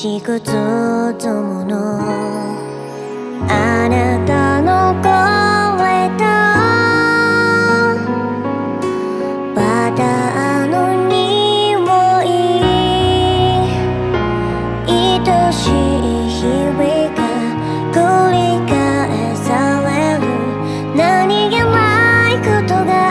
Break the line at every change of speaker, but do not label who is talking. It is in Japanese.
いくつものあなたの声とバターの匂い、愛しい日々が繰り返される。何気ないことが